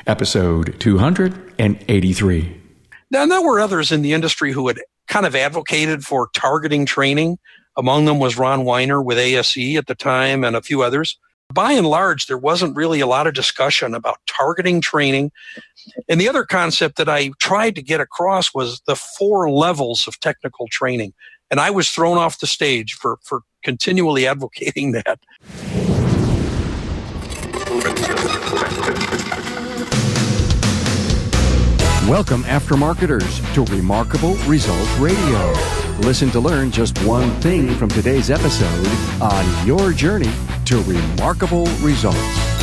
episode 283. Now, there were others in the industry who had kind of advocated for targeting training. Among them was Ron Weiner with ASE at the time and a few others. By and large, there wasn't really a lot of discussion about targeting training. And the other concept that I tried to get across was the 4 levels of technical training. And I was thrown off the stage for continually advocating that. Welcome, aftermarketers, to Remarkable Results Radio. Listen to learn just one thing from today's episode on your journey to remarkable results.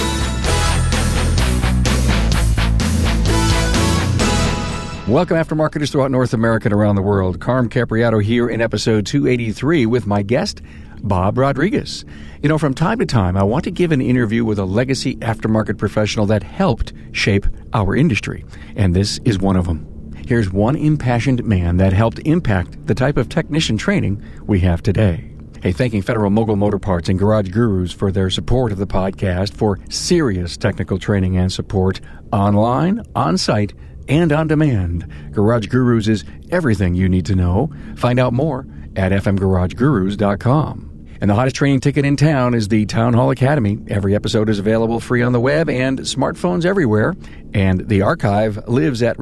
Welcome, aftermarketers throughout North America and around the world. Carm Capriato here in episode 283 with my guest, Bob Rodriguez. You know, from time to time, I want to give an interview with a legacy aftermarket professional that helped shape our industry, and this is one of them. Here's one impassioned man that helped impact the type of technician training we have today. Hey, thanking Federal Mogul Motor Parts and Garage Gurus for their support of the podcast for serious technical training and support online, on-site, and on demand. Garage Gurus is everything you need to know. Find out more at fmgaragegurus.com. And the hottest training ticket in town is the Town Hall Academy. Every episode is available free on the web and smartphones everywhere. And the archive lives at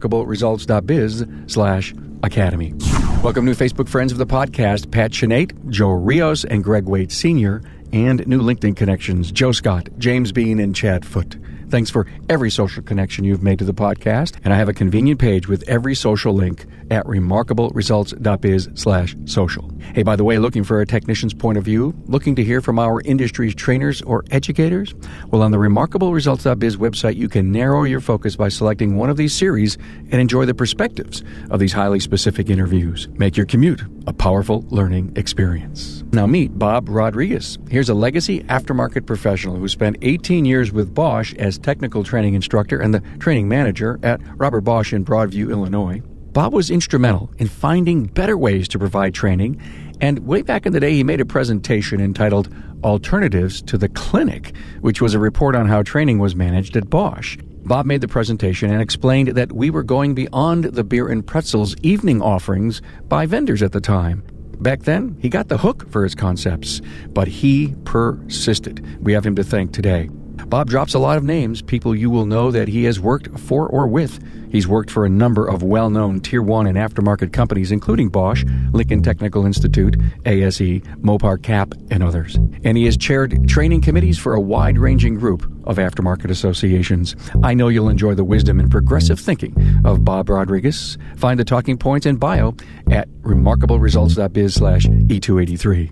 remarkableresults.biz/academy. Welcome new Facebook friends of the podcast, Pat Chenate, Joe Rios, and Greg Wade Sr., and new LinkedIn connections, Joe Scott, James Bean, and Chad Foote. Thanks for every social connection you've made to the podcast. And I have a convenient page with every social link at remarkableresults.biz/social. Hey, by the way, looking for a technician's point of view? Looking to hear from our industry's trainers or educators? Well, on the remarkableresults.biz website, you can narrow your focus by selecting one of these series and enjoy the perspectives of these highly specific interviews. Make your commute a powerful learning experience. Now meet Bob Rodriguez. Here's a legacy aftermarket professional who spent 18 years with Bosch as technical training instructor and the training manager at Robert Bosch in Broadview, Illinois. Bob was instrumental in finding better ways to provide training, and way back in the day, he made a presentation entitled Alternatives to the Clinic, which was a report on how training was managed at Bosch. Bob made the presentation and explained that we were going beyond the beer and pretzels evening offerings by vendors at the time. Back then, he got the hook for his concepts, but he persisted. We have him to thank today. Bob drops a lot of names, people you will know that he has worked for or with. He's worked for a number of well-known Tier 1 and aftermarket companies, including Bosch, Lincoln Technical Institute, ASE, Mopar Cap, and others. And he has chaired training committees for a wide-ranging group of aftermarket associations. I know you'll enjoy the wisdom and progressive thinking of Bob Rodriguez. Find the talking points and bio at remarkableresults.biz/E283.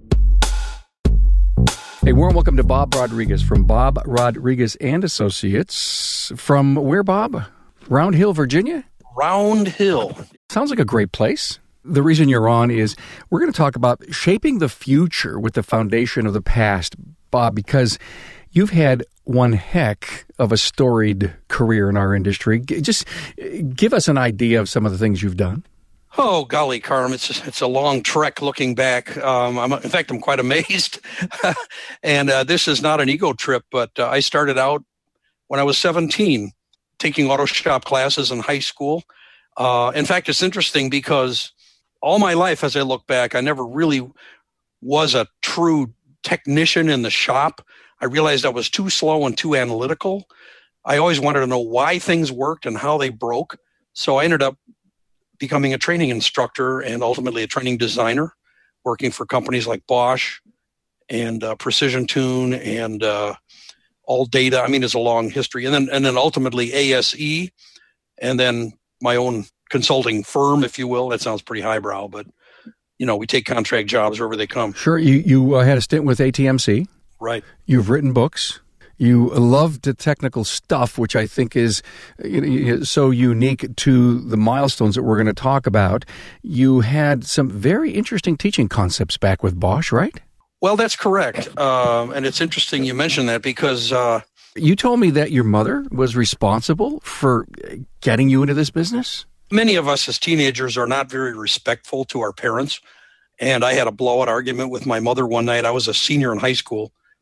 Hey, warm welcome to Bob Rodriguez from Bob Rodriguez and Associates. From where, Bob? Round Hill, Virginia? Round Hill. Sounds like a great place. The reason you're on is we're going to talk about shaping the future with the foundation of the past, Bob, because you've had one heck of a storied career in our industry. Just give us an idea of some of the things you've done. Oh, golly, Carm, it's a long trek looking back. In fact, I'm quite amazed. And this is not an ego trip, but I started out when I was 17, taking auto shop classes in high school. In fact, it's interesting because all my life, as I look back, I never really was a true technician in the shop. I realized I was too slow and too analytical. I always wanted to know why things worked and how they broke. So I ended up becoming a training instructor and ultimately a training designer, working for companies like Bosch and Precision Tune and All Data. I mean, it's a long history. And then ultimately ASE, and then my own consulting firm, if you will. That sounds pretty highbrow, but you know, we take contract jobs wherever they come. Sure. You had a stint with ATMC. Right. You've written books. You love the technical stuff, which I think is so unique to the milestones that we're going to talk about. You had some very interesting teaching concepts back with Bosch, right? Well, that's correct. And it's interesting you mentioned that because you told me that your mother was responsible for getting you into this business. Many of us as teenagers are not very respectful to our parents. And I had a blowout argument with my mother one night. I was a senior in high school.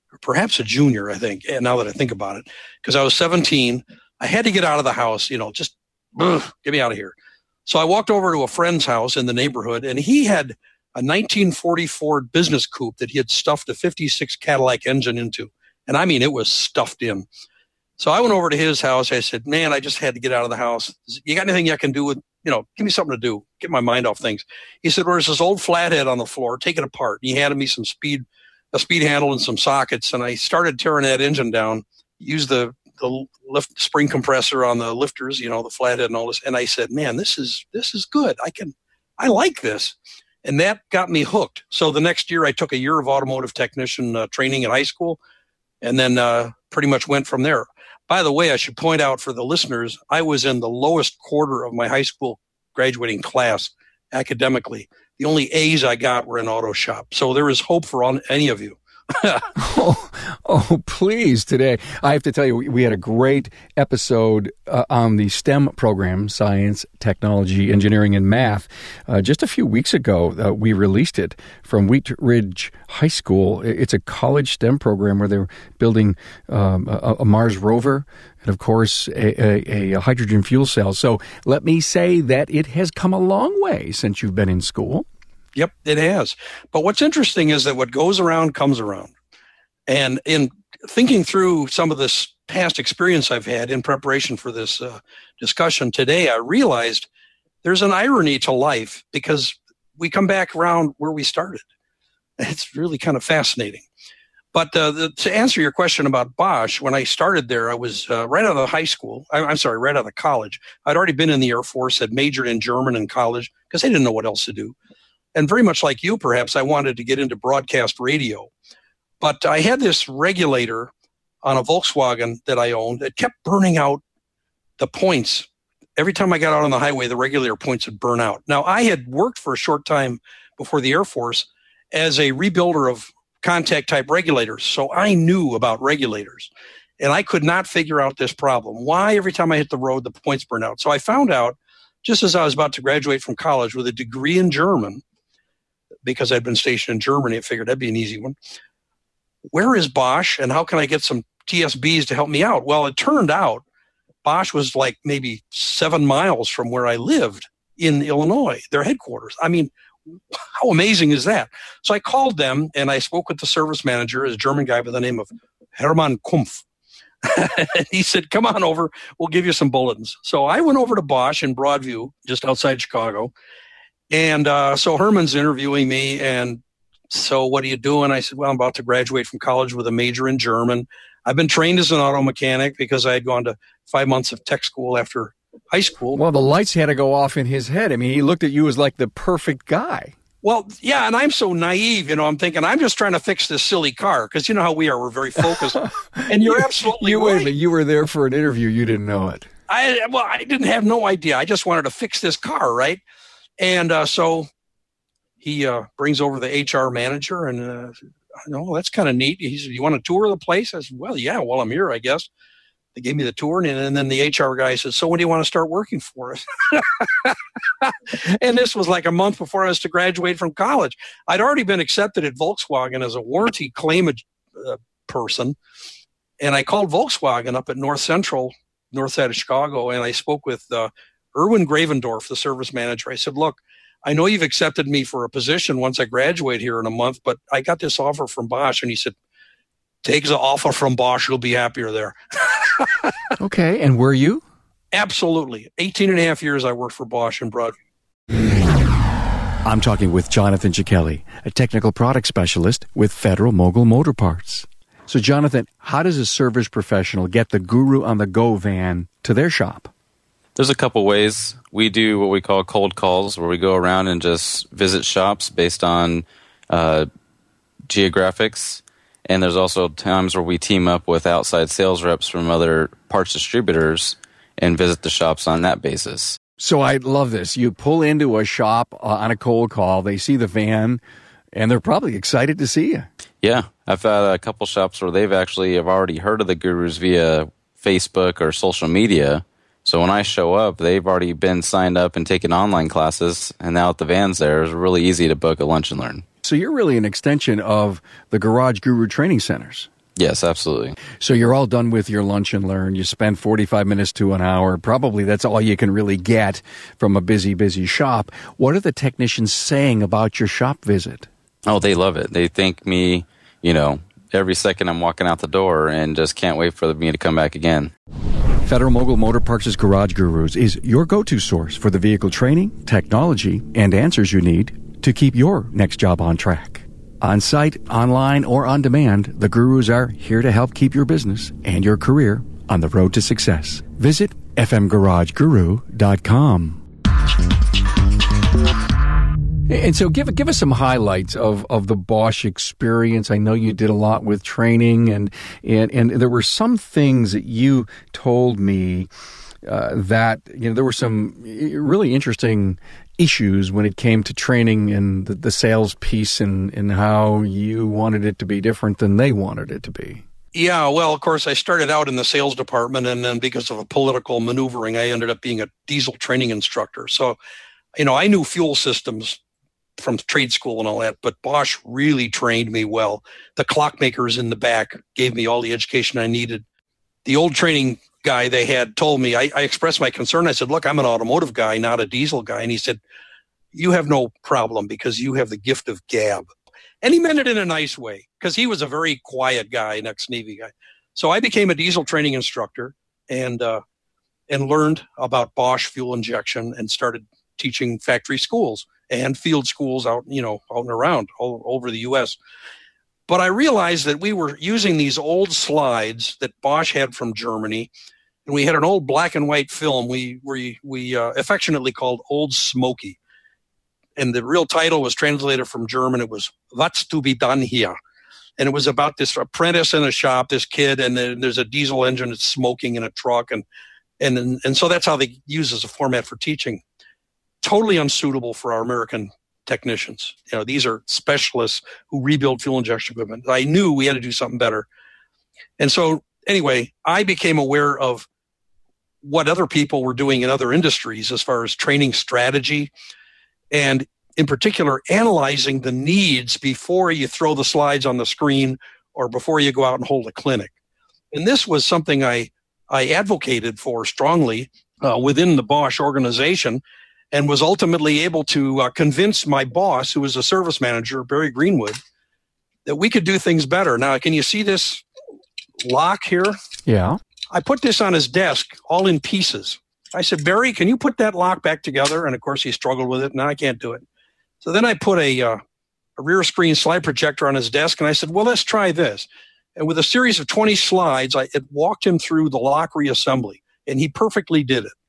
or perhaps a junior, I think, and now that I think about it, because I was 17. I had to get out of the house, just get me out of here. So I walked over to a friend's house in the neighborhood, and he had a 1940 Ford business coupe that he had stuffed a 56 Cadillac engine into. And I mean, it was stuffed in. So I went over to his house. I said, man, I just had to get out of the house. You got anything I can do with, give me something to do, get my mind off things. He said, well, there's this old flathead on the floor, take it apart. And he handed me a speed handle and some sockets. And I started tearing that engine down, used the lift spring compressor on the lifters, the flathead and all this. And I said, man, this is good. I like this. And that got me hooked. So the next year I took a year of automotive technician training in high school, and then pretty much went from there. By the way, I should point out for the listeners, I was in the lowest quarter of my high school graduating class academically. The only A's I got were in auto shop. So there is hope for any of you. Oh, please, today. I have to tell you, we had a great episode on the STEM program, science, technology, engineering, and math. Just a few weeks ago, we released it from Wheat Ridge High School. It's a college STEM program where they're building a Mars rover and, of course, a hydrogen fuel cell. So let me say that it has come a long way since you've been in school. Yep, it has. But what's interesting is that what goes around comes around. And in thinking through some of this past experience I've had in preparation for this discussion today, I realized there's an irony to life because we come back around where we started. It's really kind of fascinating. But to answer your question about Bosch, when I started there, I was right out of high school. right out of college. I'd already been in the Air Force, had majored in German in college because they didn't know what else to do. And very much like you, perhaps, I wanted to get into broadcast radio. But I had this regulator on a Volkswagen that I owned that kept burning out the points. Every time I got out on the highway, the regulator points would burn out. Now, I had worked for a short time before the Air Force as a rebuilder of contact-type regulators, so I knew about regulators. And I could not figure out this problem. Why every time I hit the road, the points burn out? So I found out, just as I was about to graduate from college with a degree in German, because I'd been stationed in Germany, I figured that'd be an easy one. Where is Bosch, and how can I get some TSBs to help me out? Well, it turned out Bosch was like maybe 7 miles from where I lived in Illinois, their headquarters. I mean, how amazing is that? So I called them, and I spoke with the service manager, a German guy by the name of Hermann Kumpf. And he said, come on over, we'll give you some bulletins. So I went over to Bosch in Broadview, just outside Chicago. And so Herman's interviewing me, and so what are you doing? I said, well, I'm about to graduate from college with a major in German. I've been trained as an auto mechanic because I had gone to 5 months of tech school after high school. Well, the lights had to go off in his head. I mean, he looked at you as like the perfect guy. Well, yeah, and I'm so naive, I'm thinking, I'm just trying to fix this silly car, because you know how we are, we're very focused. And you're absolutely right. Wait a minute, you were there for an interview, you didn't know it. I didn't have no idea. I just wanted to fix this car, right? And so he brings over the HR manager, and that's kind of neat. He said, you want a tour of the place? I said, well, yeah, while I'm here, I guess. They gave me the tour, and then the HR guy said, so when do you want to start working for us? And this was like a month before I was to graduate from college. I'd already been accepted at Volkswagen as a warranty claim person, and I called Volkswagen up at North Central, north side of Chicago, and I spoke with Erwin Gravendorf, the service manager. I said, look, I know you've accepted me for a position once I graduate here in a month, but I got this offer from Bosch. And he said, take the offer from Bosch. You'll be happier there. Okay. And were you? Absolutely. 18 and a half years I worked for Bosch in Broadview. I'm talking with Jonathan Cichelli, a technical product specialist with Federal Mogul Motor Parts. So, Jonathan, how does a service professional get the Guru on the Go van to their shop? There's a couple ways. We do what we call cold calls, where we go around and just visit shops based on geographics. And there's also times where we team up with outside sales reps from other parts distributors and visit the shops on that basis. So I love this. You pull into a shop on a cold call, they see the van, and they're probably excited to see you. Yeah. I've had a couple shops where they've actually have already heard of the Gurus via Facebook or social media. So when I show up, they've already been signed up and taken online classes, and now that the van's there, it's really easy to book a lunch and learn. So you're really an extension of the Garage Guru training centers. Yes, absolutely. So you're all done with your lunch and learn. You spend 45 minutes to an hour. Probably that's all you can really get from a busy, busy shop. What are the technicians saying about your shop visit? Oh, they love it. They thank me, every second I'm walking out the door and just can't wait for me to come back again. Federal-Mogul Motor Parts' Garage Gurus is your go-to source for the vehicle training, technology, and answers you need to keep your next job on track. On-site, online, or on demand, the Gurus are here to help keep your business and your career on the road to success. Visit fmgarageguru.com. And so give us some highlights of the Bosch experience. I know you did a lot with training, and there were some things that you told me that there were some really interesting issues when it came to training and the sales piece and how you wanted it to be different than they wanted it to be. Yeah, well, of course, I started out in the sales department, and then because of a political maneuvering, I ended up being a diesel training instructor. So, I knew fuel systems from trade school and all that, but Bosch really trained me well. The clockmakers in the back gave me all the education I needed. The old training guy they had told me, I expressed my concern. I said, look, I'm an automotive guy, not a diesel guy. And he said, you have no problem because you have the gift of gab. And he meant it in a nice way because he was a very quiet guy, an ex-Navy guy. So I became a diesel training instructor and learned about Bosch fuel injection and started teaching factory schools and field schools out and around all over the U.S. But I realized that we were using these old slides that Bosch had from Germany, and we had an old black and white film we affectionately called Old Smoky. And the real title was translated from German. It was What's to be done here? And it was about this apprentice in a shop, this kid, and then there's a diesel engine that's smoking in a truck. And so that's how they use as a format for teaching. Totally unsuitable for our American technicians. These are specialists who rebuild fuel injection equipment. I knew we had to do something better. And so anyway, I became aware of what other people were doing in other industries as far as training strategy, and in particular, analyzing the needs before you throw the slides on the screen or before you go out and hold a clinic. And this was something I advocated for strongly within the Bosch organization, and was ultimately able to convince my boss, who was a service manager, Barry Greenwood, that we could do things better. Now, can you see this lock here? Yeah. I put this on his desk all in pieces. I said, Barry, can you put that lock back together? And of course, he struggled with it. No, I can't do it. So then I put a rear screen slide projector on his desk, and I said, well, let's try this. And with a series of 20 slides, it walked him through the lock reassembly, and he perfectly did it.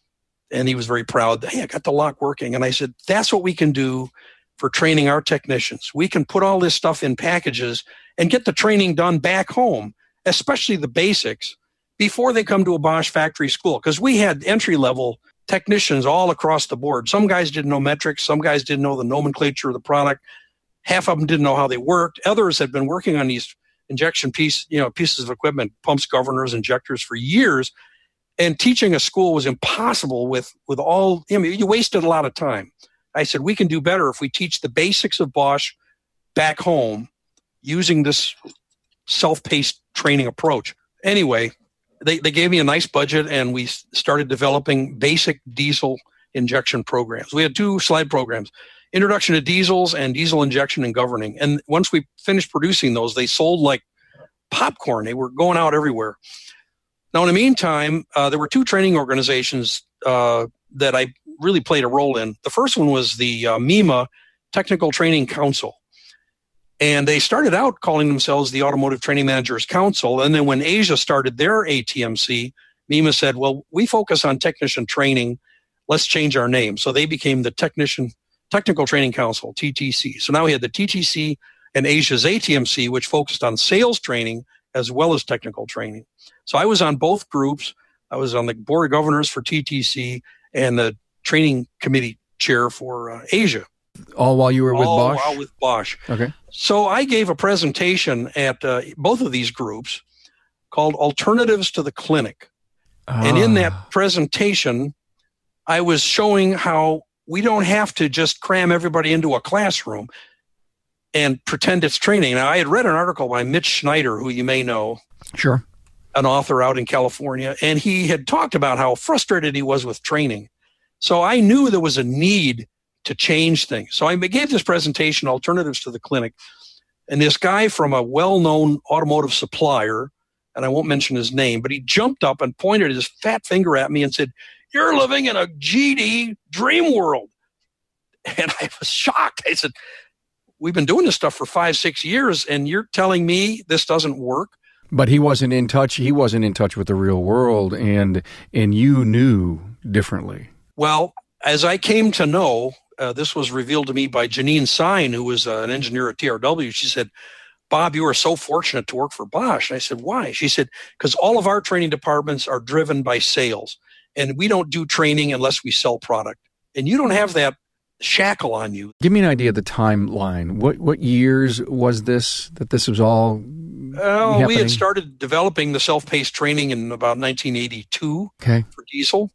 And he was very proud. Hey, I got the lock working. And I said, that's what we can do for training our technicians. We can put all this stuff in packages and get the training done back home, especially the basics, before they come to a Bosch factory school. Because we had entry-level technicians all across the board. Some guys didn't know metrics. Some guys didn't know the nomenclature of the product. Half of them didn't know how they worked. Others had been working on these injection pieces of equipment, pumps, governors, injectors for years. And teaching a school was impossible with all, you wasted a lot of time. I said, we can do better if we teach the basics of Bosch back home using this self-paced training approach. Anyway, they gave me a nice budget, and we started developing basic diesel injection programs. We had 2 slide programs, Introduction to Diesels and Diesel Injection and Governing. And once we finished producing those, they sold like popcorn. They were going out everywhere. Now, in the meantime, there were 2 training organizations that I really played a role in. The first one was the MEMA Technical Training Council. And they started out calling themselves the Automotive Training Managers Council. And then when Asia started their ATMC, MEMA said, well, we focus on technician training. Let's change our name. So they became the Technical Training Council, TTC. So now we had the TTC and Asia's ATMC, which focused on sales training as well as technical training. So I was on both groups. I was on the board of governors for TTC and the training committee chair for Asia. All while you were with Bosch? All while with Bosch. Okay. So I gave a presentation at both of these groups called Alternatives to the Clinic. And in that presentation, I was showing how we don't have to just cram everybody into a classroom. and pretend it's training. Now, I had read an article by Mitch Schneider, who you may know. Sure. An author out in California, and he had talked about how frustrated he was with training. So I knew there was a need to change things. So I gave this presentation, Alternatives to the Clinic, and this guy from a well-known automotive supplier, and I won't mention his name, but he jumped up and pointed his fat finger at me and said, "You're living in a GD dream world." And I was shocked. I said, "We've been doing this stuff for 5-6 years, and you're telling me this doesn't work?" But he wasn't in touch. He wasn't in touch with the real world, and you knew differently. Well, as I came to know, this was revealed to me by Janine Sine, who was an engineer at TRW. She said, "Bob, you are so fortunate to work for Bosch." And I said, "Why?" She said, "Because all of our training departments are driven by sales, and we don't do training unless we sell product. And you don't have that shackle on you." Give me an idea of the timeline. What years was this that this was all happening? We had started developing the self-paced training in about 1982 for diesel.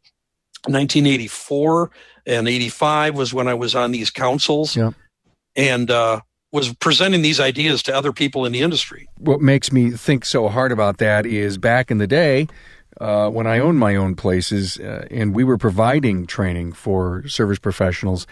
1984 and 85 was when I was on these councils and was presenting these ideas to other people in the industry. What makes me think so hard about that is back in the day when I owned my own places and we were providing training for service professionals,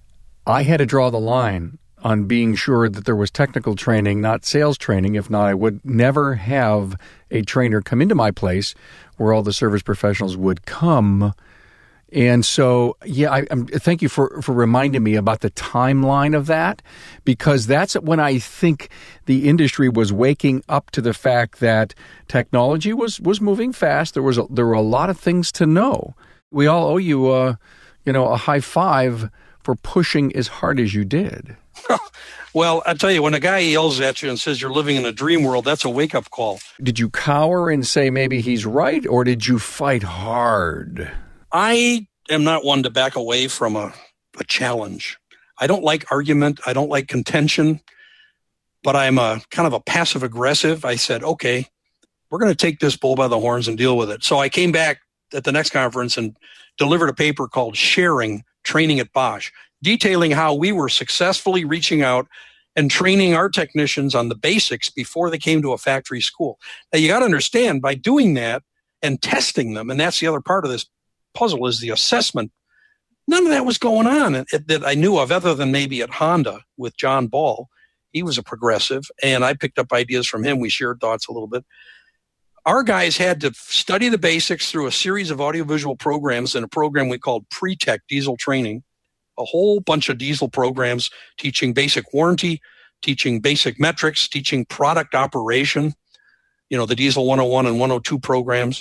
I had to draw the line on being sure that there was technical training, not sales training. If not, I would never have a trainer come into my place where all the service professionals would come. And so, thank you for reminding me about the timeline of that, because that's when I think the industry was waking up to the fact that technology was moving fast. There were a lot of things to know. We all owe you, a high five for pushing as hard as you did. Well, I tell you, when a guy yells at you and says you're living in a dream world, that's a wake-up call. Did you cower and say maybe he's right, or did you fight hard? I am not one to back away from a challenge. I don't like argument. I don't like contention, but I'm a kind of a passive aggressive. I said, okay, we're going to take this bull by the horns and deal with it. So I came back at the next conference and delivered a paper called Sharing Training at Bosch, detailing how we were successfully reaching out and training our technicians on the basics before they came to a factory school. Now, you got to understand, by doing that and testing them, and that's the other part of this puzzle, is the assessment. None of that was going on that I knew of, other than maybe at Honda with John Ball. He was a progressive, and I picked up ideas from him. We shared thoughts a little bit. Our guys had to study the basics through a series of audiovisual programs in a program we called Pre-Tech Diesel Training, a whole bunch of diesel programs teaching basic warranty, teaching basic metrics, teaching product operation, the Diesel 101 and 102 programs.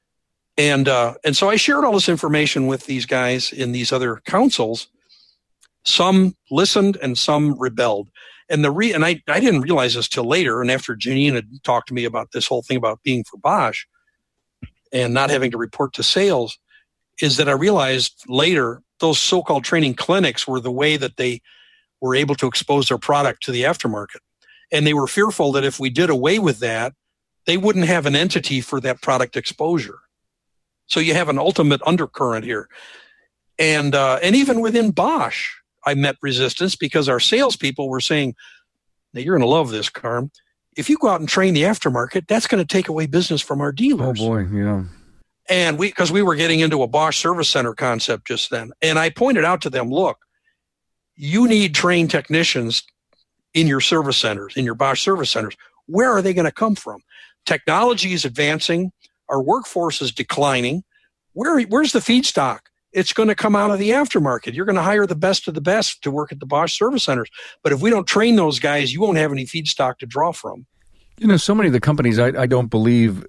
And so I shared all this information with these guys in these other councils. Some listened and some rebelled. And I didn't realize this till later. And after Janine had talked to me about this whole thing about being for Bosch and not having to report to sales, is that I realized later those so-called training clinics were the way that they were able to expose their product to the aftermarket. And they were fearful that if we did away with that, they wouldn't have an entity for that product exposure. So you have an ultimate undercurrent here. And even within Bosch, I met resistance because our salespeople were saying, "Now you're going to love this, Carm. If you go out and train the aftermarket, that's going to take away business from our dealers." Oh boy, yeah. And because we were getting into a Bosch service center concept just then. And I pointed out to them, look, you need trained technicians in your service centers, in your Bosch service centers. Where are they going to come from? Technology is advancing. Our workforce is declining. Where's the feedstock? It's going to come out of the aftermarket. You're going to hire the best of the best to work at the Bosch service centers. But if we don't train those guys, you won't have any feedstock to draw from. So many of the companies, I don't believe,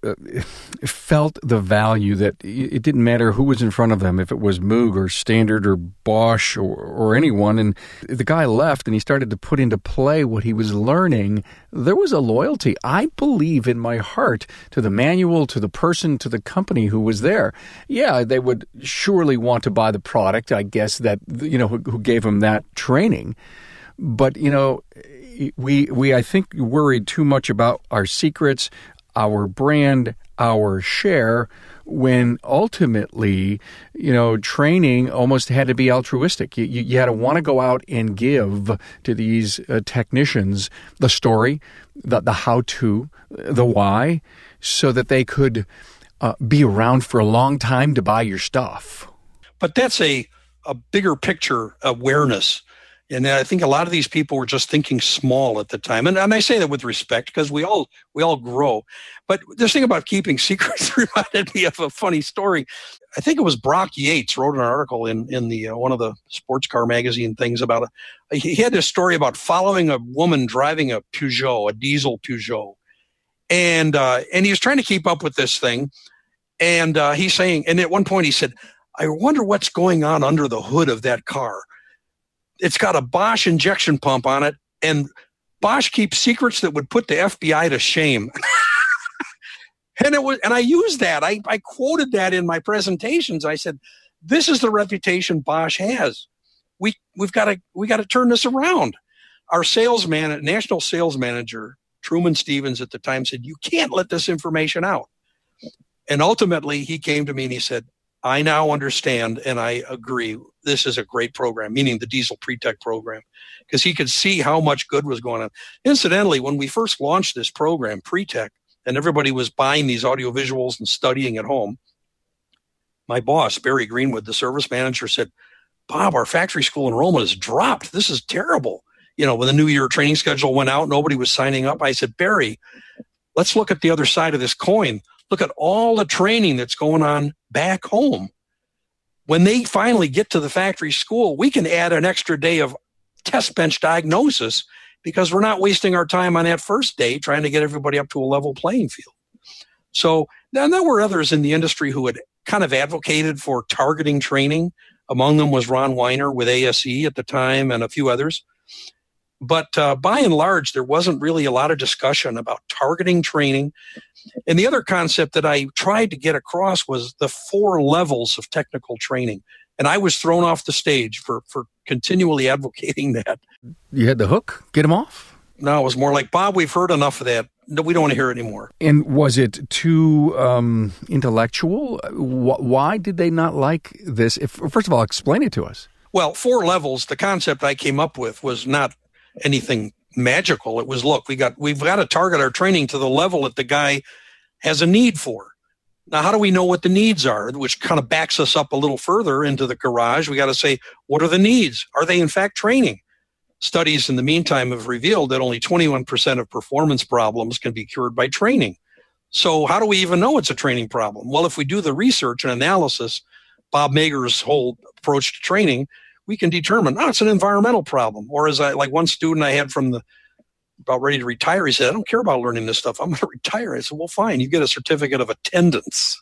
felt the value that it didn't matter who was in front of them, if it was Moog or Standard or Bosch or anyone. And the guy left and he started to put into play what he was learning. There was a loyalty, I believe, in my heart to the manual, to the person, to the company who was there. Yeah, they would surely want to buy the product, I guess, that, who gave them that training. But, we I think worried too much about our secrets, our brand, our share, when ultimately, training almost had to be altruistic. You had to want to go out and give to these technicians the story, the how-to, the why, so that they could be around for a long time to buy your stuff. But that's a bigger picture awareness. And I think a lot of these people were just thinking small at the time. And I say that with respect because we all grow. But this thing about keeping secrets reminded me of a funny story. I think it was Brock Yates wrote an article in the one of the sports car magazine things about he had this story about following a woman driving a Peugeot, a diesel Peugeot. And he was trying to keep up with this thing. And he's saying, and at one point he said, I wonder what's going on under the hood of that car. It's got a Bosch injection pump on it, and Bosch keeps secrets that would put the FBI to shame. And I used that. I quoted that in my presentations. I said, "This is the reputation Bosch has. We've got to turn this around." Our national sales manager, Truman Stevens at the time, said, "You can't let this information out." And ultimately, he came to me and he said, I now understand and I agree. This is a great program, meaning the diesel pre-tech program, because he could see how much good was going on. Incidentally, when we first launched this program, pre-tech, and everybody was buying these audiovisuals and studying at home, my boss, Barry Greenwood, the service manager, said, Bob, our factory school enrollment has dropped. This is terrible. When the new year training schedule went out, nobody was signing up. I said, Barry, let's look at the other side of this coin. Look at all the training that's going on back home. When they finally get to the factory school, we can add an extra day of test bench diagnosis because we're not wasting our time on that first day trying to get everybody up to a level playing field. So then there were others in the industry who had kind of advocated for targeting training. Among them was Ron Weiner with ASE at the time and a few others. But by and large, there wasn't really a lot of discussion about targeting training. And the other concept that I tried to get across was the 4 levels of technical training. And I was thrown off the stage for continually advocating that. You had the hook? Get him off? No, it was more like, Bob, we've heard enough of that. No, we don't want to hear it anymore. And was it too intellectual? Why did they not like this? First of all, explain it to us. Well, 4 levels, the concept I came up with was not anything magical. It was, look, we've got to target our training to the level that the guy has a need for. Now, how do we know what the needs are? Which kind of backs us up a little further into the garage. We got to say, what are the needs? Are they in fact training? Studies in the meantime have revealed that only 21% of performance problems can be cured by training. So how do we even know it's a training problem? Well, if we do the research and analysis, Bob Mager's whole approach to training, we can determine, it's an environmental problem. Or as like one student I had from about ready to retire, he said, I don't care about learning this stuff. I'm going to retire. I said, well, fine. You get a certificate of attendance.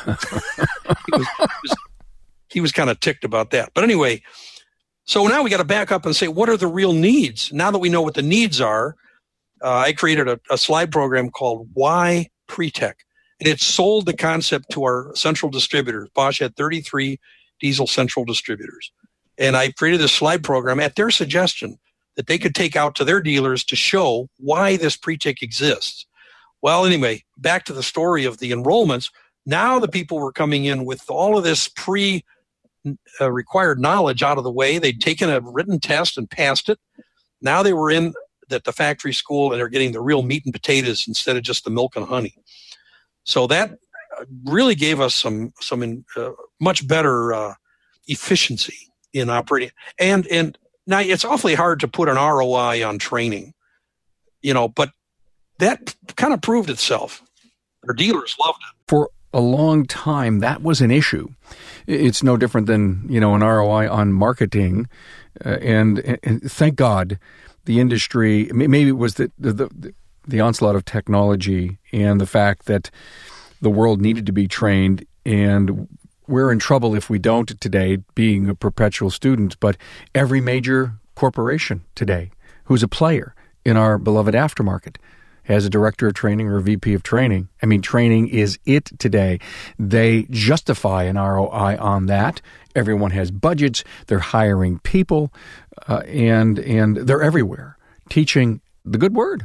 He was kind of ticked about that. But anyway, so now we got to back up and say, what are the real needs? Now that we know what the needs are, I created a slide program called Why Pre-Tech. And it sold the concept to our central distributors. Bosch had 33 diesel central distributors. And I created this slide program at their suggestion that they could take out to their dealers to show why this pre-tech exists. Well, anyway, back to the story of the enrollments. Now the people were coming in with all of this required knowledge out of the way. They'd taken a written test and passed it. Now they were in at the factory school and they're getting the real meat and potatoes instead of just the milk and honey. So that really gave us some much better efficiency in operating. And now it's awfully hard to put an ROI on training, but that kind of proved itself. Our dealers loved it. For a long time, that was an issue. It's no different than, an ROI on marketing. And thank God the industry, maybe it was the onslaught of technology and the fact that the world needed to be trained, and we're in trouble if we don't today, being a perpetual student. But every major corporation today who's a player in our beloved aftermarket has a director of training or a VP of training. I mean, training is it today. They justify an ROI on that. Everyone has budgets. They're hiring people, and they're everywhere teaching the good word.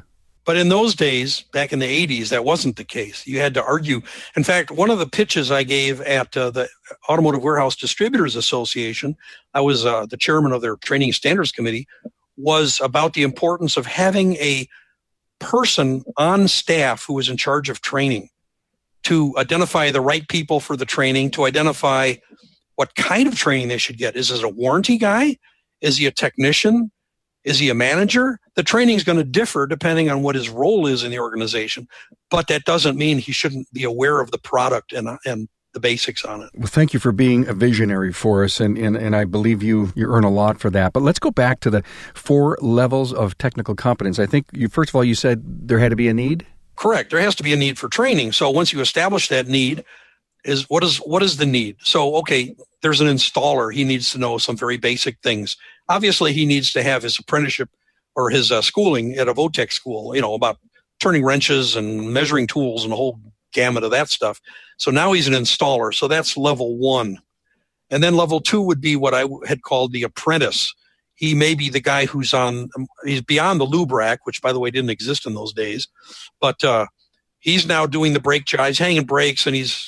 But in those days, back in the 80s, that wasn't the case. You had to argue. In fact, one of the pitches I gave at the Automotive Warehouse Distributors Association, I was the chairman of their training standards committee, was about the importance of having a person on staff who was in charge of training to identify the right people for the training, to identify what kind of training they should get. Is it a warranty guy? Is he a technician? Is he a manager? The training is going to differ depending on what his role is in the organization, but that doesn't mean he shouldn't be aware of the product and the basics on it. Well, thank you for being a visionary for us, and I believe you earn a lot for that. But let's go back to the 4 levels of technical competence. I think first of all, you said there had to be a need? Correct. There has to be a need for training. So once you establish that need, what is the need? So, okay, there's an installer. He needs to know some very basic things. Obviously, he needs to have his apprenticeship or his schooling at a Votech school, about turning wrenches and measuring tools and the whole gamut of that stuff. So now he's an installer. So that's level 1. And then level 2 would be what I had called the apprentice. He may be the guy he's beyond the lube rack, which, by the way, didn't exist in those days. But he's now doing the brake jobs, hanging brakes, and he's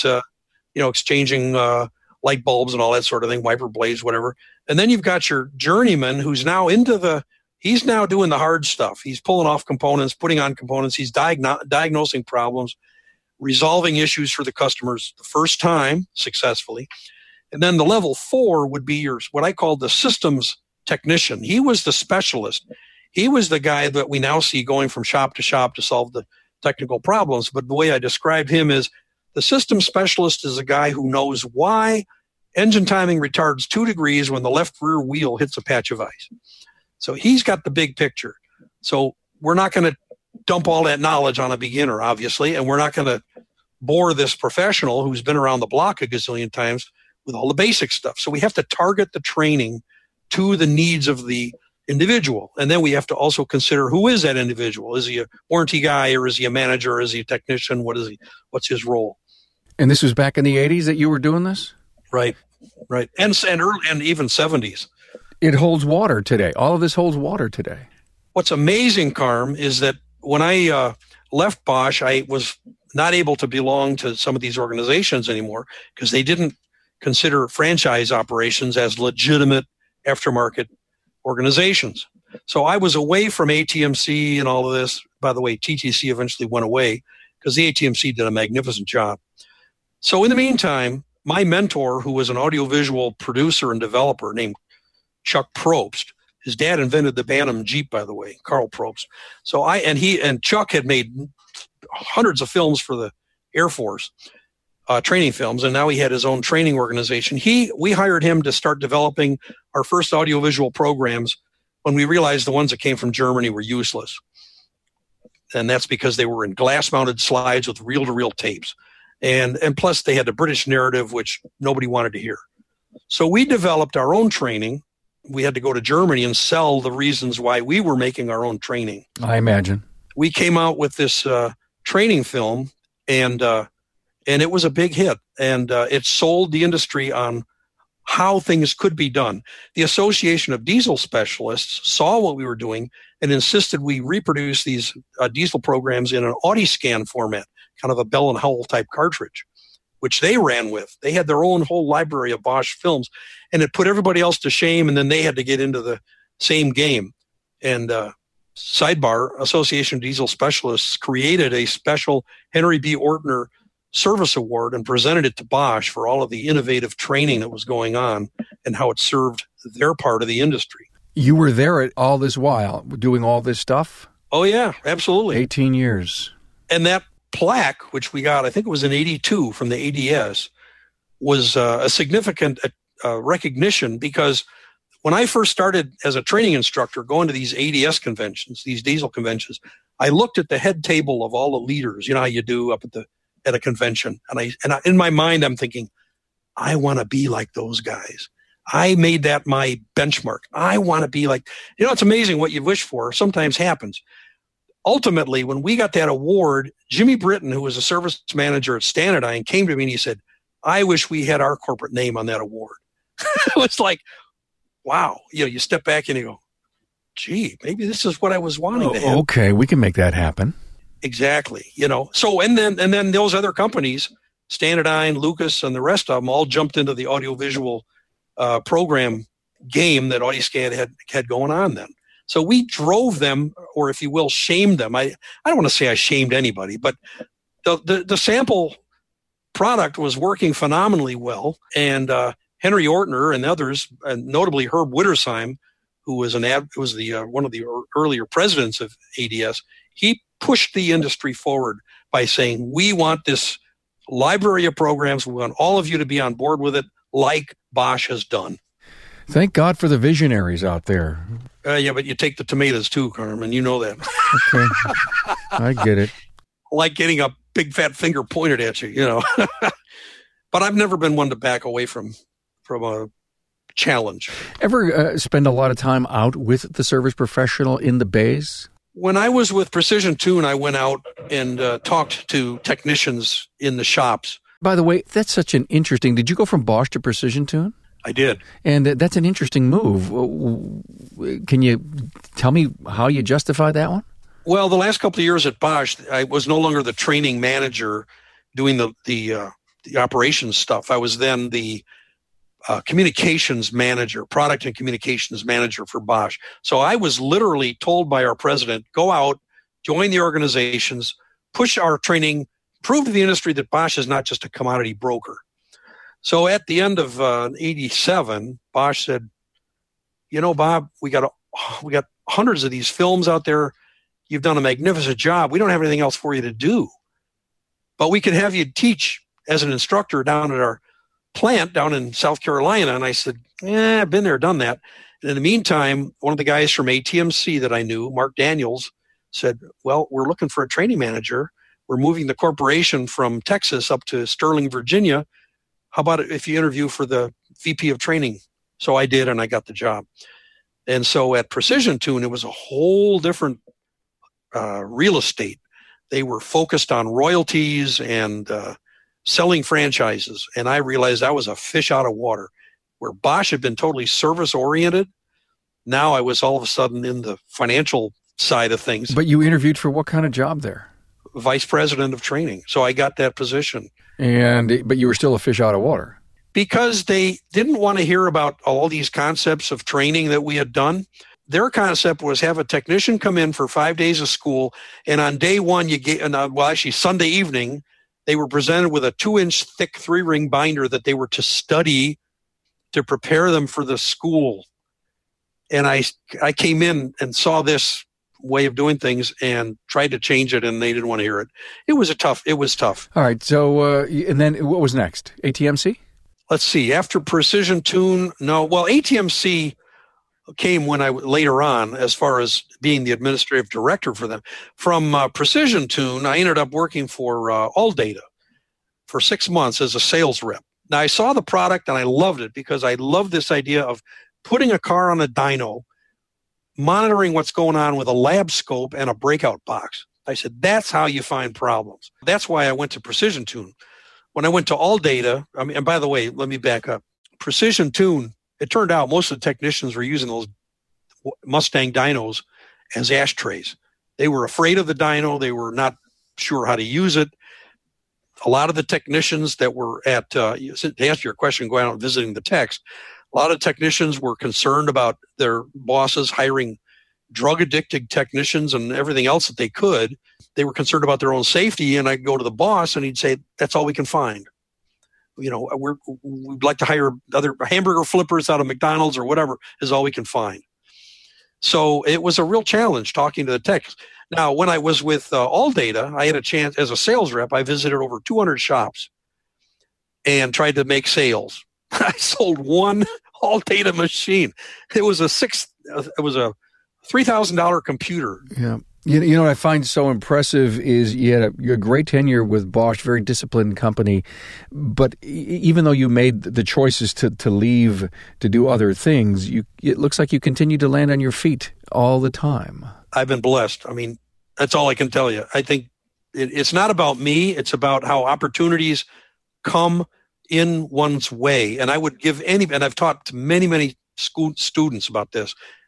exchanging light bulbs and all that sort of thing, wiper blades, whatever. And then you've got your journeyman who's now he's now doing the hard stuff. He's pulling off components, putting on components. He's diagnosing problems, resolving issues for the customers the first time successfully. And then the level 4 would be what I call the systems technician. He was the specialist. He was the guy that we now see going from shop to solve the technical problems. But the way I described him is the system specialist is a guy who knows why engine timing retards 2 degrees when the left rear wheel hits a patch of ice. So he's got the big picture. So we're not going to dump all that knowledge on a beginner, obviously, and we're not going to bore this professional who's been around the block a gazillion times with all the basic stuff. So we have to target the training to the needs of the individual. And then we have to also consider, who is that individual? Is he a warranty guy, or is he a manager, or is he a technician? What's his role? And this was back in the 80s that you were doing this? Right. And early, and even 70s. It holds water today. All of this holds water today. What's amazing, Carm, is that when I left Bosch, I was not able to belong to some of these organizations anymore because they didn't consider franchise operations as legitimate aftermarket organizations. So I was away from ATMC and all of this. By the way, TTC eventually went away because the ATMC did a magnificent job. So in the meantime, my mentor, who was an audiovisual producer and developer named Chuck Probst, his dad invented the Bantam Jeep, by the way, Carl Probst. So he and Chuck had made hundreds of films for the Air Force, training films, and now he had his own training organization. We hired him to start developing our first audiovisual programs when we realized the ones that came from Germany were useless. And that's because they were in glass-mounted slides with reel-to-reel tapes. And plus they had the British narrative, which nobody wanted to hear. So we developed our own training. We had to go to Germany and sell the reasons why we were making our own training. I imagine. We came out with this training film, and it was a big hit. And it sold the industry on how things could be done. The Association of Diesel Specialists saw what we were doing and insisted we reproduce these diesel programs in an AudiScan format, kind of a Bell and Howell type cartridge, which they ran with. They had their own whole library of Bosch films, and it put everybody else to shame, and then they had to get into the same game. And sidebar, Association of Diesel Specialists created a special Henry B. Ortner Service Award and presented it to Bosch for all of the innovative training that was going on and how it served their part of the industry. You were there at all this while, doing all this stuff? Oh, yeah, absolutely. 18 years. And that plaque, which we got, I think it was in 82 from the ADS, was a significant recognition, because when I first started as a training instructor going to these ADS conventions, these diesel conventions, I looked at the head table of all the leaders. You know how you do up at a convention. And I in my mind, I'm thinking, I want to be like those guys. I made that my benchmark. I want to be like, it's amazing what you wish for sometimes happens. Ultimately, when we got that award, Jimmy Britton, who was a service manager at Stanadyne, came to me and he said, I wish we had our corporate name on that award. It was like, wow. You step back and you go, gee, maybe this is what I was wanting to have. Okay, we can make that happen. Exactly. So and then those other companies, Standardine, Lucas, and the rest of them all jumped into the audiovisual program game that AudioScan had going on then. So we drove them, or if you will, shamed them. I don't want to say I shamed anybody, but the sample product was working phenomenally well. And Henry Ortner and others, and notably Herb Wittersheim, who was one of the earlier presidents of ADS, he pushed the industry forward by saying, we want this library of programs. We want all of you to be on board with it, like Bosch has done. Thank God for the visionaries out there. Yeah, but you take the tomatoes too, Carmen. You know that. Okay, I get it. Like getting a big fat finger pointed at you, But I've never been one to back away from a challenge. Ever spend a lot of time out with the service professional in the bays? When I was with Precision Tune, I went out and talked to technicians in the shops. By the way, that's such an interesting... Did you go from Bosch to Precision Tune? I did. And that's an interesting move. Can you tell me how you justify that one? Well, the last couple of years at Bosch, I was no longer the training manager doing the operations stuff. I was then the communications manager, product and communications manager for Bosch. So I was literally told by our president, go out, join the organizations, push our training, prove to the industry that Bosch is not just a commodity broker. So at the end of 87, Bosch said, Bob, we got hundreds of these films out there. You've done a magnificent job. We don't have anything else for you to do. But we could have you teach as an instructor down at our plant down in South Carolina. And I said, I've been there, done that. And in the meantime, one of the guys from ATMC that I knew, Mark Daniels, said, well, we're looking for a training manager. We're moving the corporation from Texas up to Sterling, Virginia. How about if you interview for the VP of training? So I did, and I got the job. And so at Precision Tune, it was a whole different real estate. They were focused on royalties and selling franchises. And I realized I was a fish out of water. Where Bosch had been totally service-oriented, now I was all of a sudden in the financial side of things. But you interviewed for what kind of job there? Vice president of training. So I got that position. But you were still a fish out of water. Because they didn't want to hear about all these concepts of training that we had done. Their concept was have a technician come in for 5 days of school, and on day one, Sunday evening, they were presented with a 2-inch thick 3-ring binder that they were to study to prepare them for the school. And I came in and saw this way of doing things and tried to change it, and they didn't want to hear it. It was tough. All right. So, and then what was next? ATMC? Let's see. After Precision Tune, ATMC came later on as far as being the administrative director for them. From Precision Tune, I ended up working for AllData for 6 months as a sales rep. Now, I saw the product and I loved it because I loved this idea of putting a car on a dyno, monitoring what's going on with a lab scope and a breakout box. I said, that's how you find problems. That's why I went to Precision Tune. When I went to AllData, and by the way, let me back up. Precision Tune, it turned out most of the technicians were using those Mustang dynos as ashtrays. They were afraid of the dyno. They were not sure how to use it. A lot of the technicians that were to answer your question, going out and visiting the techs, a lot of technicians were concerned about their bosses hiring drug-addicted technicians and everything else that they could. They were concerned about their own safety, and I'd go to the boss, and he'd say, that's all we can find. We'd like to hire other hamburger flippers out of McDonald's or whatever is all we can find. So it was a real challenge talking to the techs. Now, when I was with AllData, I had a chance as a sales rep. I visited over 200 shops and tried to make sales. I sold one AllData machine. It was a $3,000 computer. Yeah. You know what I find so impressive is you had a great tenure with Bosch, very disciplined company, but even though you made the choices to leave to do other things, it looks like you continue to land on your feet all the time. I've been blessed. I mean, that's all I can tell you. I think it's not about me. It's about how opportunities come in one's way. And I would give and I've talked to many, many students about this.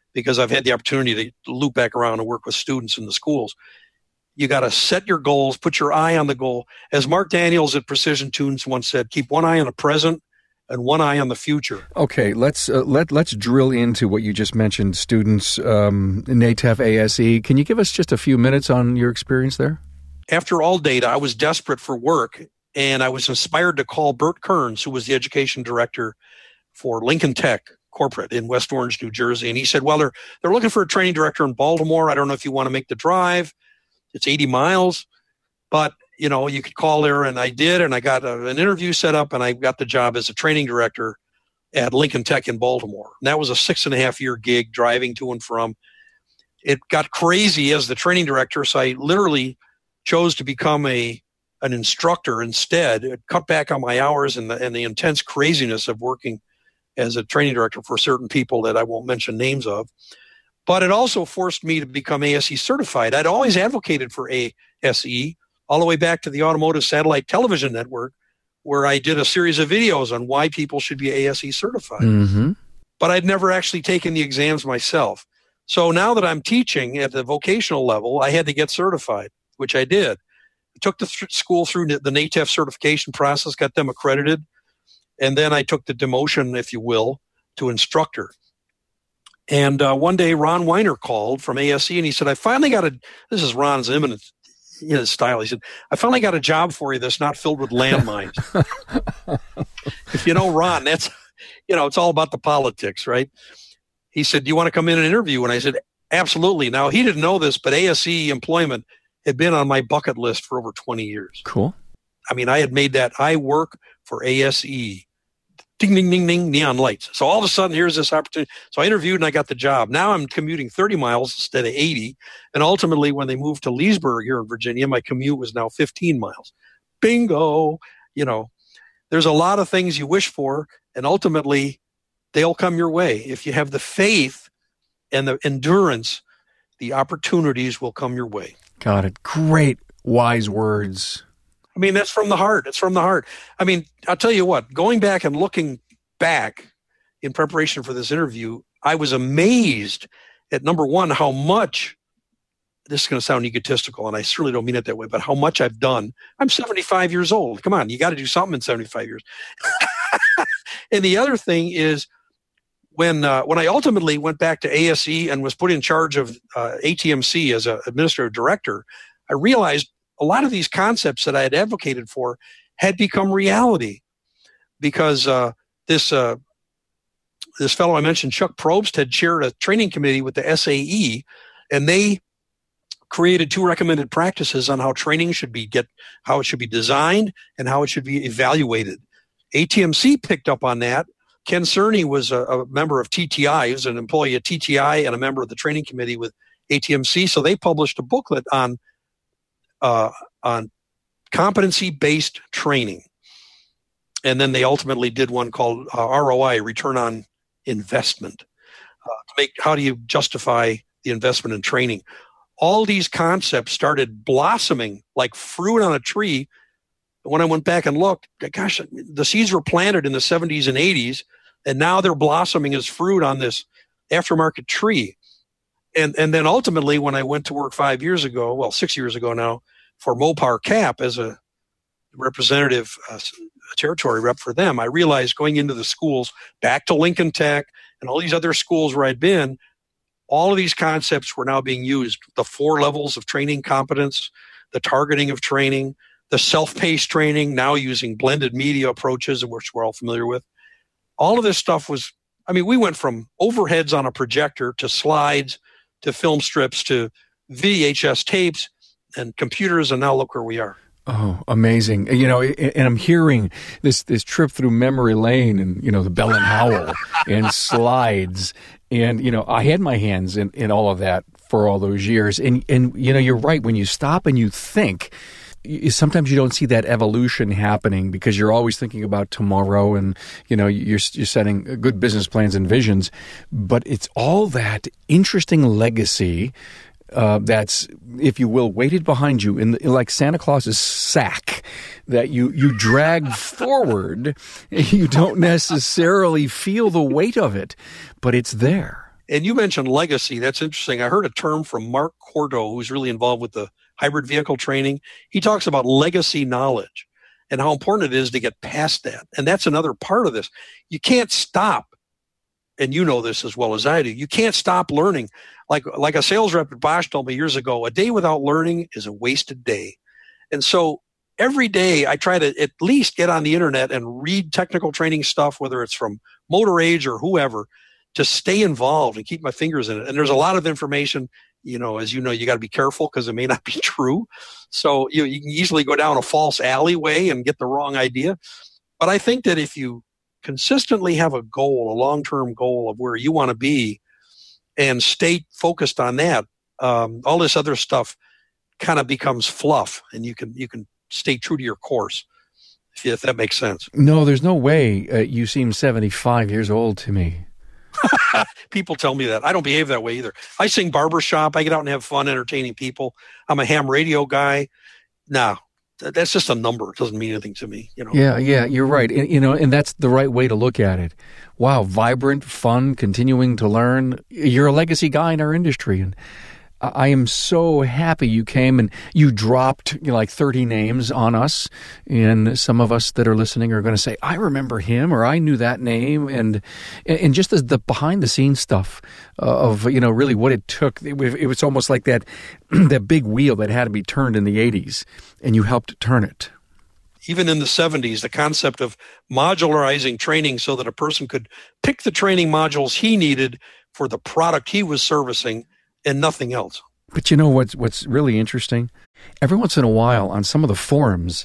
because I've had the opportunity to loop back around and work with students in the schools. You got to set your goals, put your eye on the goal. As Mark Daniels at Precision Tunes once said, keep one eye on the present and one eye on the future. Okay, let's drill into what you just mentioned, students, NATEF, ASE. Can you give us just a few minutes on your experience there? After ALLDATA, I was desperate for work, and I was inspired to call Bert Kearns, who was the education director for Lincoln Tech Corporate in West Orange, New Jersey. And he said, well, they're looking for a training director in Baltimore. I don't know if you want to make the drive. It's 80 miles, but you could call there, and I did, and I got an interview set up, and I got the job as a training director at Lincoln Tech in Baltimore. And that was a 6.5-year gig driving to and from. It got crazy as the training director, so I literally chose to become an instructor instead. It cut back on my hours and the intense craziness of working as a training director for certain people that I won't mention names of. But it also forced me to become ASE certified. I'd always advocated for ASE all the way back to the Automotive Satellite Television Network, where I did a series of videos on why people should be ASE certified. Mm-hmm. But I'd never actually taken the exams myself. So now that I'm teaching at the vocational level, I had to get certified, which I did. I took the school through the NATEF certification process, got them accredited, and then I took the demotion, if you will, to instructor. And one day, Ron Weiner called from ASE, and he said, this is Ron's eminent style. He said, I finally got a job for you that's not filled with landmines. If you know Ron, that's, it's all about the politics, right? He said, do you want to come in and interview? And I said, absolutely. Now, he didn't know this, but ASE employment had been on my bucket list for over 20 years. Cool. I mean, I had made that, I work for ASE. Ding, ding, ding, ding, neon lights. So all of a sudden, here's this opportunity. So I interviewed and I got the job. Now I'm commuting 30 miles instead of 80. And ultimately, when they moved to Leesburg here in Virginia, my commute was now 15 miles. Bingo. There's a lot of things you wish for, and ultimately, they'll come your way. If you have the faith and the endurance, the opportunities will come your way. Got it. Great, wise words. I mean, that's from the heart. It's from the heart. I mean, I'll tell you what, going back and looking back in preparation for this interview, I was amazed at, number one, how much, this is going to sound egotistical, and I certainly don't mean it that way, but how much I've done. I'm 75 years old. Come on, you got to do something in 75 years. And the other thing is, when I ultimately went back to ASE and was put in charge of ATMC as an administrative director, I realized a lot of these concepts that I had advocated for had become reality, because this fellow I mentioned, Chuck Probst, had chaired a training committee with the SAE, and they created 2 recommended practices on how training how it should be designed and how it should be evaluated. ATMC picked up on that. Ken Cerny was a member of TTI. He was an employee at TTI and a member of the training committee with ATMC. So they published a booklet on competency-based training. And then they ultimately did one called ROI, Return on Investment. How do you justify the investment in training? All these concepts started blossoming like fruit on a tree. When I went back and looked, gosh, the seeds were planted in the 70s and 80s, and now they're blossoming as fruit on this aftermarket tree. And then ultimately, when I went to work 6 years ago now, for Mopar Cap as a representative, a territory rep for them, I realized going into the schools, back to Lincoln Tech and all these other schools where I'd been, all of these concepts were now being used. The 4 levels of training competence, the targeting of training, the self-paced training, now using blended media approaches, which we're all familiar with. All of this stuff we went from overheads on a projector to slides, to film strips, to VHS tapes and computers, and now look where we are. Oh, amazing. And I'm hearing this trip through memory lane and, the Bell and Howell and slides. And, I had my hands in all of that for all those years. And you're right. When you stop and you think, sometimes you don't see that evolution happening because you're always thinking about tomorrow and, you're setting good business plans and visions. But it's all that interesting legacy that's, if you will, weighted behind you in like Santa Claus's sack that you drag forward. You don't necessarily feel the weight of it, but it's there. And you mentioned legacy. That's interesting. I heard a term from Mark Cordo, who's really involved with the hybrid vehicle training. He talks about legacy knowledge and how important it is to get past that. And that's another part of this. You can't stop. And you know this as well as I do. You can't stop learning. Like a sales rep at Bosch told me years ago, a day without learning is a wasted day. And so every day I try to at least get on the internet and read technical training stuff, whether it's from Motor Age or whoever, to stay involved and keep my fingers in it. And there's a lot of information, as you know, you got to be careful because it may not be true. So you can easily go down a false alleyway and get the wrong idea. But I think that if you consistently have a goal, a long-term goal of where you want to be and stay focused on that, all this other stuff kind of becomes fluff, and you can stay true to your course, if that makes sense. No, there's no way. You seem 75 years old to me. People tell me that. I don't behave that way either. I sing barbershop. I get out and have fun entertaining people. I'm a ham radio guy. No, that's just a number. It doesn't mean anything to me. Yeah, you're right. And that's the right way to look at it. Wow, vibrant, fun, continuing to learn. You're a legacy guy in our industry, and I am so happy you came and you dropped like 30 names on us. And some of us that are listening are going to say, I remember him, or I knew that name. And just the behind the scenes stuff of, really what it took. It was almost like that big wheel that had to be turned in the 80s, and you helped turn it. Even in the 70s, the concept of modularizing training so that a person could pick the training modules he needed for the product he was servicing and nothing else. But you know what's really interesting? Every once in a while on some of the forums,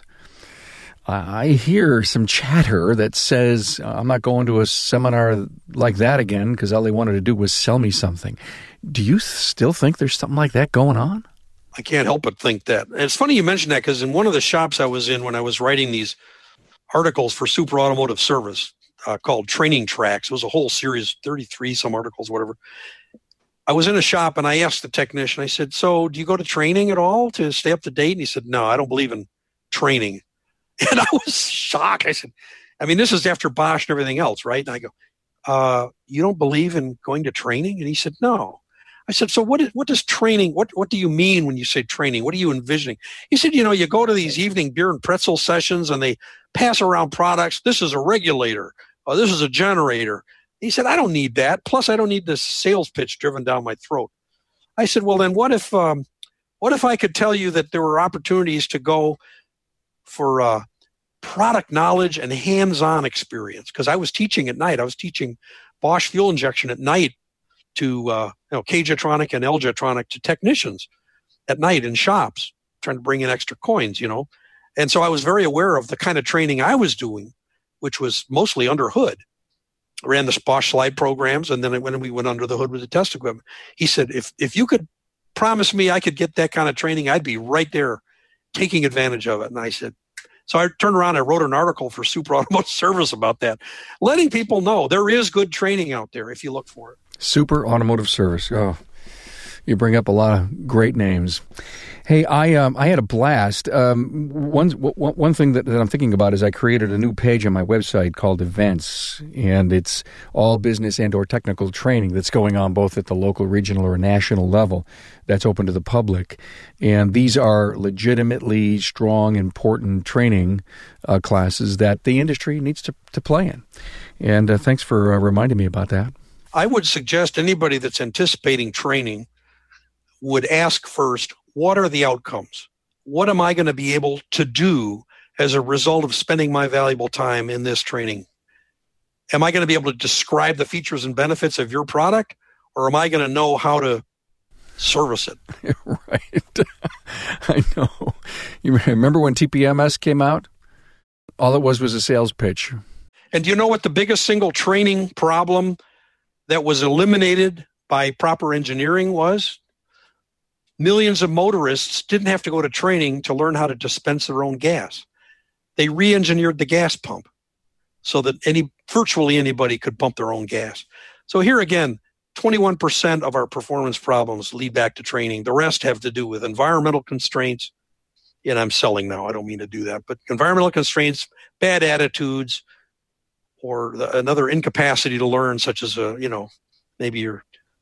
I hear some chatter that says, I'm not going to a seminar like that again because all they wanted to do was sell me something. Do you still think there's something like that going on? I can't help but think that. And it's funny you mentioned that because in one of the shops I was in when I was writing these articles for Super Automotive Service called Training Tracks, it was a whole series, 33 some articles, whatever. I was in a shop and I asked the technician, I said, so do you go to training at all to stay up to date? And he said, no, I don't believe in training. And I was shocked. I said, this is after Bosch and everything else, right? And I go, you don't believe in going to training? And he said, no. I said, so what does training, what do you mean when you say training? What are you envisioning? He said, you go to these evening beer and pretzel sessions and they pass around products. This is a regulator. This is a generator. He said, I don't need that. Plus, I don't need this sales pitch driven down my throat. I said, well, then what if I could tell you that there were opportunities to go for product knowledge and hands-on experience? Because I was teaching at night. I was teaching Bosch fuel injection at night to K-Jetronic and L-Jetronic to technicians at night in shops, trying to bring in extra coins, And so I was very aware of the kind of training I was doing, which was mostly under hood. I ran the Bosch slide programs, and then when we went under the hood with the test equipment, he said, if you could promise me I could get that kind of training, I'd be right there taking advantage of it. And I said, so I turned around, I wrote an article for Super Automotive Service about that, letting people know there is good training out there if you look for it. Super Automotive Service. Oh, you bring up a lot of great names. Hey, I had a blast. One thing that I'm thinking about is I created a new page on my website called Events, and it's all business and or technical training that's going on both at the local, regional, or national level that's open to the public. And these are legitimately strong, important training classes that the industry needs to play in. And thanks for reminding me about that. I would suggest anybody that's anticipating training would ask first, what are the outcomes? What am I going to be able to do as a result of spending my valuable time in this training? Am I going to be able to describe the features and benefits of your product, or am I going to know how to service it? Right. I know. You remember when TPMS came out? All it was a sales pitch. And do you know what the biggest single training problem that was eliminated by proper engineering was? Millions of motorists didn't have to go to training to learn how to dispense their own gas. They re-engineered the gas pump so that virtually anybody could pump their own gas. So here again, 21% of our performance problems lead back to training. The rest have to do with environmental constraints. And I'm selling now. I don't mean to do that. But environmental constraints, bad attitudes, or another incapacity to learn, such as, maybe you're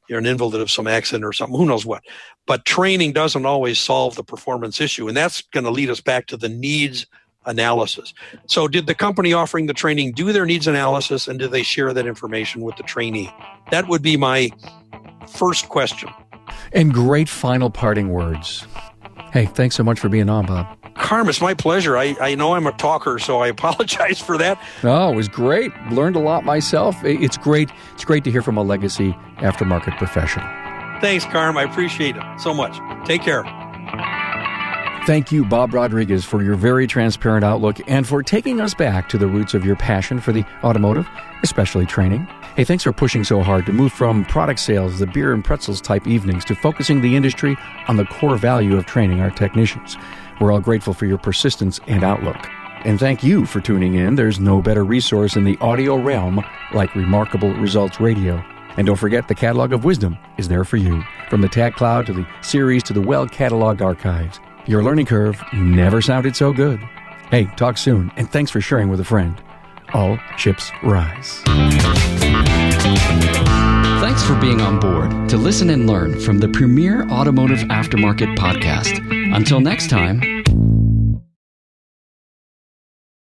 you're an invalid of some accident or something, who knows what. But training doesn't always solve the performance issue. And that's going to lead us back to the needs analysis. So did the company offering the training do their needs analysis, and did they share that information with the trainee? That would be my first question. And great final parting words. Hey, thanks so much for being on, Bob. Carm, it's my pleasure. I know I'm a talker, so I apologize for that. Oh, it was great. Learned a lot myself. It's great. It's great to hear from a legacy aftermarket professional. Thanks, Carm. I appreciate it so much. Take care. Thank you, Bob Rodriguez, for your very transparent outlook and for taking us back to the roots of your passion for the automotive, especially training. Hey, thanks for pushing so hard to move from product sales, the beer and pretzels type evenings, to focusing the industry on the core value of training our technicians. We're all grateful for your persistence and outlook. And thank you for tuning in. There's no better resource in the audio realm like Remarkable Results Radio. And don't forget, the catalog of wisdom is there for you. From the TAG Cloud to the series to the well-cataloged archives. Your learning curve never sounded so good. Hey, talk soon, and thanks for sharing with a friend. All ships rise. Thanks for being on board to listen and learn from the premier automotive aftermarket podcast. Until next time,